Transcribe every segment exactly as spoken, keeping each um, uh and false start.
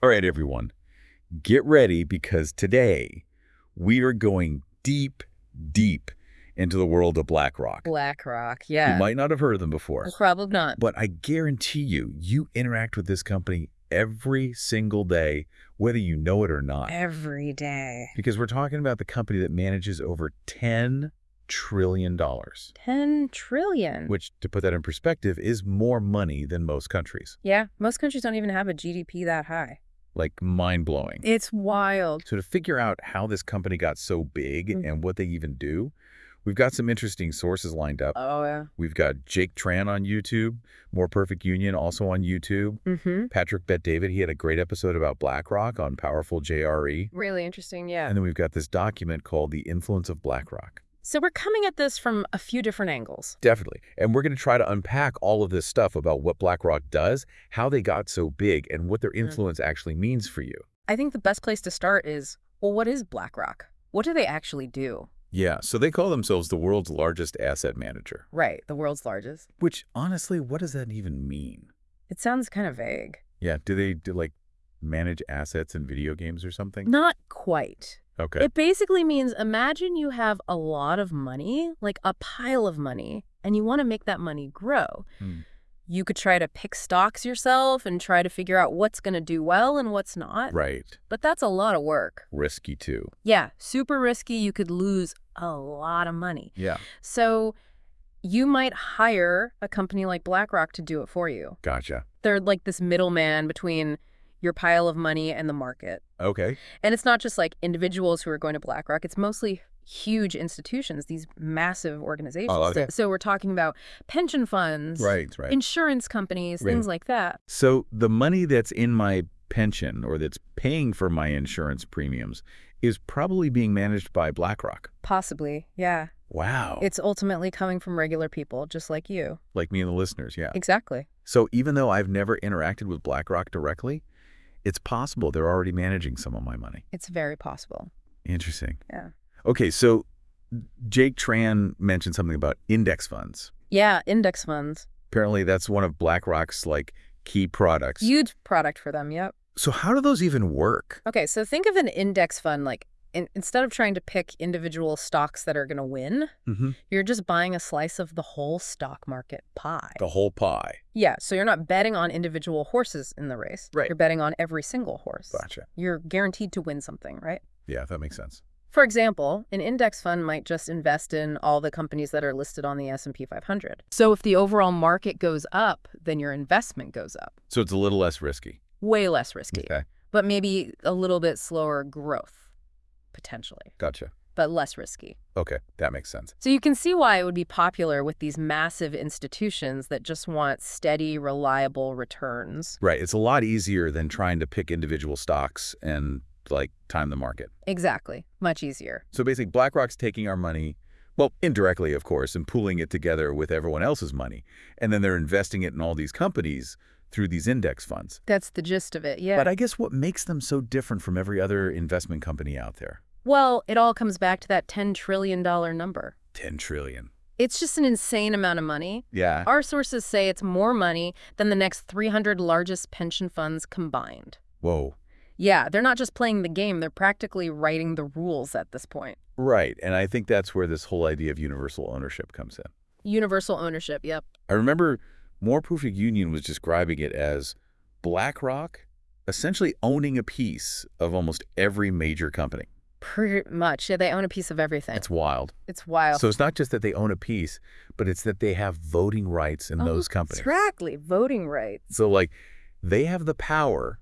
All right, everyone, get ready because today we are going deep, deep into the world of BlackRock. BlackRock, You yeah. might not have heard of them before, Probably not. but I guarantee you, you interact with this company every single day, whether you know it or not. Every day. Because we're talking about the company that manages over ten trillion dollars. ten trillion. Which, to put that in perspective, is more money than most countries. Yeah, most countries don't even have a G D P that high. Like, mind-blowing. It's wild. So to figure out how this company got so big Mm. and what they even do, we've got some interesting sources lined up. Oh, yeah. We've got Jake Tran on YouTube, More Perfect Union also on YouTube. Mm-hmm. Patrick Bet-David, he had a great episode about BlackRock on Powerful J R E. Really interesting, yeah. And then we've got this document called The Influence of BlackRock. So we're coming at this from a few different angles. Definitely. And we're going to try to unpack all of this stuff about what BlackRock does, how they got so big, and what their influence mm. actually means for you. I think the best place to start is, well, what is BlackRock? What do they actually do? Yeah, so they call themselves the world's largest asset manager. Right, the world's largest. Which, honestly, what does that even mean? It sounds kind of vague. Yeah, do they, do, like, manage assets in video games or something? Not quite. Okay. It basically means imagine you have a lot of money, like a pile of money, and you want to make that money grow. Hmm. You could try to pick stocks yourself and try to figure out what's going to do well and what's not. Right. But that's a lot of work. Risky, too. Yeah, super risky. You could lose a lot of money. Yeah. So you might hire a company like BlackRock to do it for you. Gotcha. They're like this middleman between your pile of money and the market. Okay. And it's not just like individuals who are going to BlackRock. It's mostly huge institutions, these massive organizations. Oh, okay. So, so we're talking about pension funds, right, right. insurance companies, right. things like that. So the money that's in my pension or that's paying for my insurance premiums is probably being managed by BlackRock. Possibly, yeah. Wow. It's ultimately coming from regular people, just like you. Like me and the listeners, yeah. Exactly. So even though I've never interacted with BlackRock directly, it's possible they're already managing some of my money. It's very possible. Interesting. Yeah. Okay, so Jake Tran mentioned something about index funds. Yeah, index funds. Apparently that's one of BlackRock's, like, key products. Huge product for them, yep. So how do those even work? Okay, so think of an index fund like in, instead of trying to pick individual stocks that are going to win, mm-hmm. you're just buying a slice of the whole stock market pie. The whole pie. Yeah, so you're not betting on individual horses in the race. Right. You're betting on every single horse. Gotcha. You're guaranteed to win something, right? Yeah, that makes sense. For example, an index fund might just invest in all the companies that are listed on the S and P five hundred. So if the overall market goes up, then your investment goes up. So it's a little less risky. Way less risky. Okay. But maybe a little bit slower growth, potentially. Gotcha. But less risky. Okay, that makes sense. So you can see why it would be popular with these massive institutions that just want steady, reliable returns. Right. It's a lot easier than trying to pick individual stocks and, like, time the market. Exactly. Much easier. So basically, BlackRock's taking our money, well, indirectly, of course, and pooling it together with everyone else's money. And then they're investing it in all these companies through these index funds. That's the gist of it, yeah. But I guess what makes them so different from every other investment company out there? Well, it all comes back to that ten trillion dollar number. ten trillion. It's just an insane amount of money. Yeah. Our sources say it's more money than the next three hundred largest pension funds combined. Whoa. Yeah, they're not just playing the game, they're practically writing the rules at this point. Right, and I think that's where this whole idea of universal ownership comes in. Universal ownership, yep. I remember More Perfect Union was describing it as BlackRock essentially owning a piece of almost every major company. Pretty much. Yeah, they own a piece of everything. It's wild. It's wild. So it's not just that they own a piece, but it's that they have voting rights in oh, those companies. Exactly, voting rights. So, like, they have the power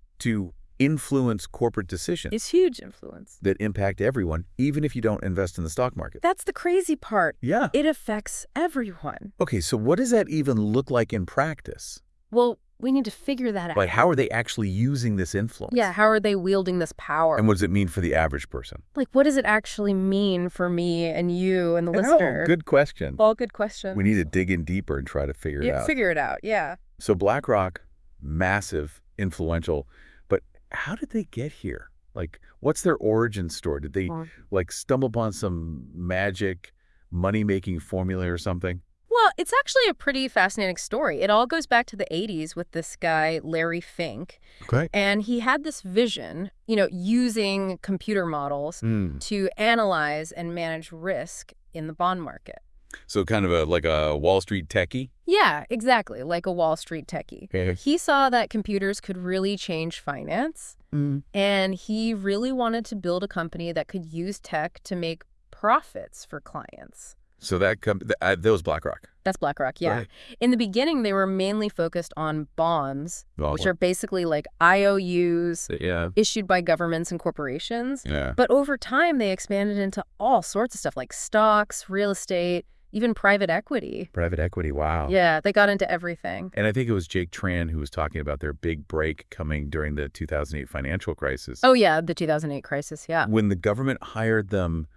to influence corporate decisions. It's huge influence. That impact everyone, even if you don't invest in the stock market. That's the crazy part. Yeah. It affects everyone. Okay, so what does that even look like in practice? Well, we need to figure that out. Like, how are they actually using this influence? Yeah, how are they wielding this power? And what does it mean for the average person? Like, what does it actually mean for me and you and the I listener? know, good question. All good questions. We need to dig in deeper and try to figure yeah, it out. Figure it out, yeah. So BlackRock, massive, influential, but how did they get here? Like, what's their origin story? Did they, like, stumble upon some magic money-making formula or something? Well, it's actually a pretty fascinating story. It all goes back to the eighties with this guy, Larry Fink. Okay. And he had this vision, you know, using computer models Mm. to analyze and manage risk in the bond market. So kind of a like a Wall Street techie? Yeah, exactly, like a Wall Street techie. Okay. He saw that computers could really change finance, Mm. and he really wanted to build a company that could use tech to make profits for clients. So that com- th- uh, that was BlackRock. That's BlackRock, yeah. Right. In the beginning, they were mainly focused on bonds, Oh, which are basically like I O Us yeah. issued by governments and corporations. Yeah. But over time, they expanded into all sorts of stuff like stocks, real estate, even private equity. Private equity. Wow. Yeah, they got into everything. And I think it was Jake Tran who was talking about their big break coming during the two thousand eight financial crisis. Oh, yeah, the two thousand eight crisis, yeah. When the government hired them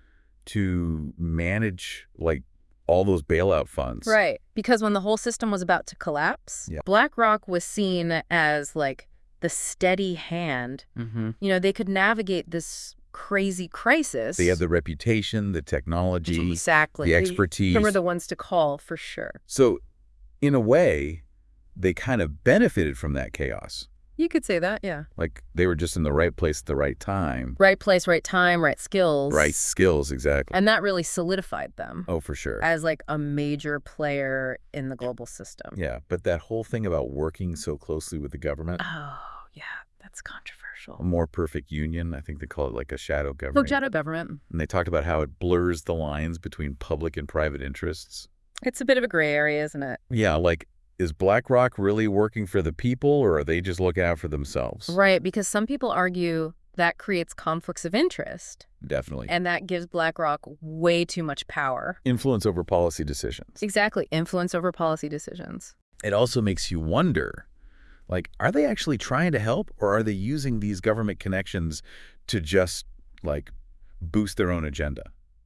to manage like all those bailout funds. Right, because when the whole system was about to collapse, Yeah. BlackRock was seen as like the steady hand. Mm-hmm. You know, they could navigate this crazy crisis. They had the reputation, the technology, exactly. the They- expertise. They were the ones to call for sure. So in a way, they kind of benefited from that chaos. You could say that, yeah. Like they were just in the right place at the right time. Right place, right time, right skills. Right skills, exactly. And that really solidified them Oh, for sure. as like a major player in the global system. Yeah, but that whole thing about working so closely with the government, Oh, yeah, that's controversial. a more perfect union, I think they call it like a shadow government. Oh, shadow government. And they talked about how it blurs the lines between public and private interests. It's a bit of a gray area, isn't it? Yeah, like, is BlackRock really working for the people, or are they just looking out for themselves? Right, because some people argue that creates conflicts of interest, Definitely. and that gives BlackRock way too much power. Influence over policy decisions. Exactly, influence over policy decisions. It also makes you wonder, like, are they actually trying to help, or are they using these government connections to just, like, boost their own agenda?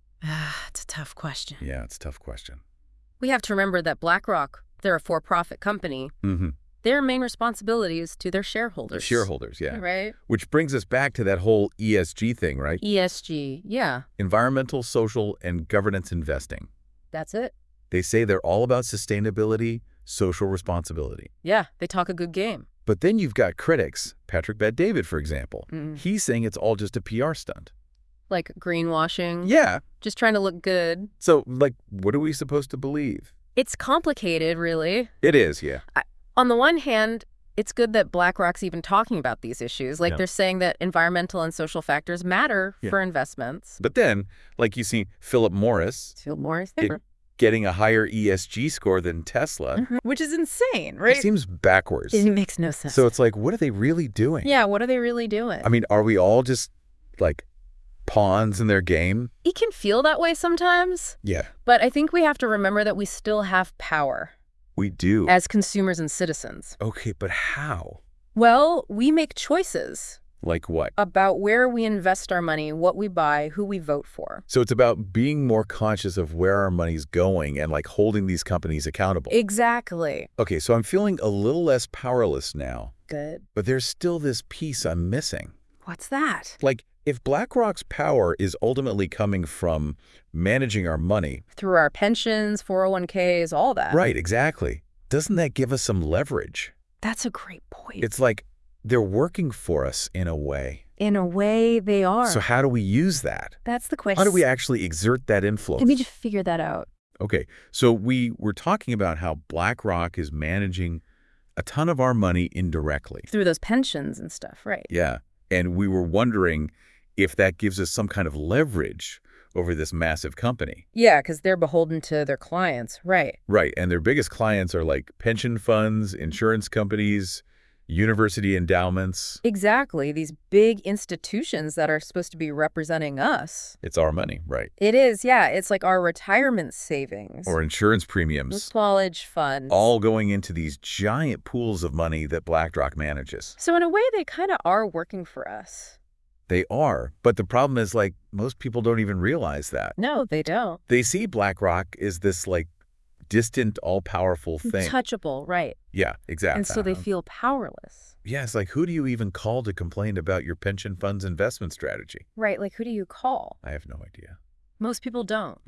It's a tough question. Yeah, it's a tough question. We have to remember that BlackRock, they're a for-profit company. Mm-hmm. Their main responsibility is to their shareholders. The shareholders, yeah. Right? Which brings us back to that whole E S G thing, right? E S G, yeah, Environmental, social, and governance investing. that's it. They say they're all about sustainability, social responsibility. Yeah, they talk a good game. But then you've got critics, Patrick Bet-David, for example. Mm. He's saying it's all just a P R stunt. Like greenwashing. Yeah. Just trying to look good. So, like, what are we supposed to believe? It's complicated, really. It is, yeah. On the one hand, it's good that BlackRock's even talking about these issues. Like Yeah. they're saying that environmental and social factors matter Yeah. for investments. But then, like you see Philip Morris Phil Morris. It- getting a higher E S G score than Tesla. Mhm. Which is insane, It right? seems backwards. It makes no sense. So it's like, what are they really doing? yeah, what are they really doing? I mean, are we all just, like, pawns in their game? It can feel that way sometimes, Yeah. but I think we have to remember that we still have power We do. as consumers and citizens. Okay, but how? Well, we make choices Like what? about where we invest our money, what we buy, who we vote for. So it's about being more conscious of where our money's going and, like, holding these companies accountable. Exactly. Okay, so I'm feeling a little less powerless now, Good. but there's still this piece I'm missing. What's that? Like, if BlackRock's power is ultimately coming from managing our money, Through our pensions, four oh one Ks, all that. right, exactly, doesn't that give us some leverage? That's a great point. It's like they're working for us in a way. In a way, they are. So how do we use that? That's the question. How do we actually exert that influence? Let me just figure that out. Okay, so we were talking about how BlackRock is managing a ton of our money indirectly. Through those pensions and stuff, right? Yeah, and we were wondering if that gives us some kind of leverage over this massive company. Yeah, because they're beholden to their clients, right? Right, and their biggest clients are like pension funds, insurance companies, university endowments. Exactly. These big institutions that are supposed to be representing us. It's our money, right? It is, yeah. It's like our retirement savings. Or insurance premiums, college funds. all going into these giant pools of money that BlackRock manages. So in a way, they kind of are working for us. They are, but the problem is, like, most people don't even realize that. No, they don't. They see BlackRock as this, like, distant, all-powerful thing. Untouchable, right. Yeah, exactly. And so they feel powerless. Yeah, it's like, who do you even call to complain about your pension fund's investment strategy? Right, like who do you call? I have no idea. Most people don't. Yeah.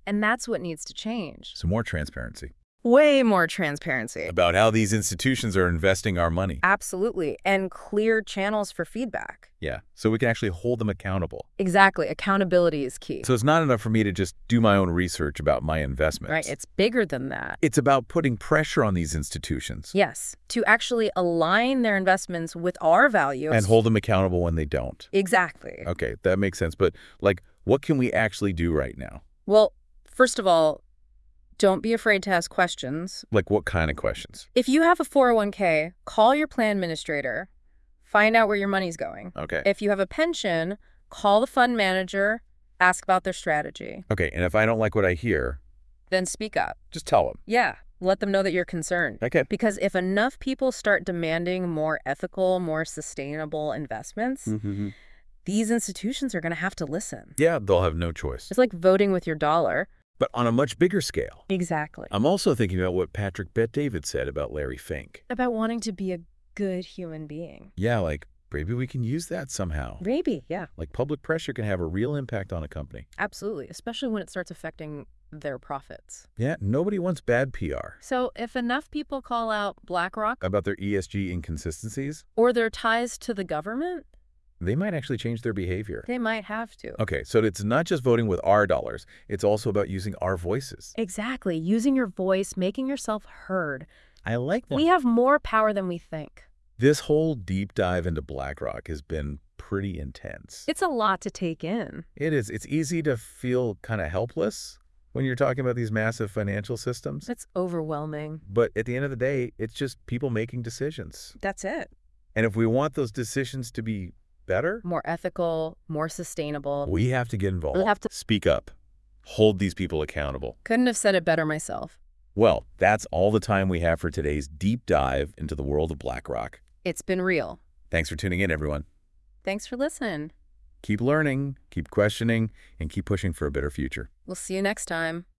And that's what needs to change. So more transparency Way more transparency. about how these institutions are investing our money. Absolutely. And clear channels for feedback. Yeah, so we can actually hold them accountable. Exactly. Accountability is key. So it's not enough for me to just do my own research about my investments. Right. It's bigger than that. It's about putting pressure on these institutions. Yes. To actually align their investments with our values. And hold them accountable when they don't. Exactly. Okay, that makes sense. But, like, what can we actually do right now? Well, first of all, don't be afraid to ask questions. Like, what kind of questions? If you have a four oh one k, call your plan administrator. Find out where your money's going. Okay. If you have a pension, call the fund manager. Ask about their strategy. Okay, and if I don't like what I hear, Then speak up. just tell them. Yeah. Let them know that you're concerned. Okay. Because if enough people start demanding more ethical, more sustainable investments, Mm-hmm. these institutions are going to have to listen. Yeah, they'll have no choice. It's like voting with your dollar. But on a much bigger scale. Exactly. I'm also thinking about what Patrick Bet-David said about Larry Fink. About wanting to be a good human being. Yeah, like, maybe we can use that somehow. Maybe, yeah. Like, public pressure can have a real impact on a company. Absolutely. Especially when it starts affecting their profits. Yeah, nobody wants bad P R. So if enough people call out BlackRock About their E S G inconsistencies, or their ties to the government, they might actually change their behavior. they might have to. Okay, so it's not just voting with our dollars. It's also about using our voices. Exactly. Using your voice, making yourself heard. I like that. We have more power than we think. This whole deep dive into BlackRock has been pretty intense. It's a lot to take in. It is. It's easy to feel kind of helpless when you're talking about these massive financial systems. It's overwhelming. But at the end of the day, it's just people making decisions. That's it. And if we want those decisions to be better, More ethical, more sustainable. we have to get involved. We have to- Speak up. Hold these people accountable. Couldn't have said it better myself. Well, that's all the time we have for today's deep dive into the world of BlackRock. It's been real. Thanks for tuning in, everyone. Thanks for listening. Keep learning, keep questioning, and keep pushing for a better future. We'll see you next time.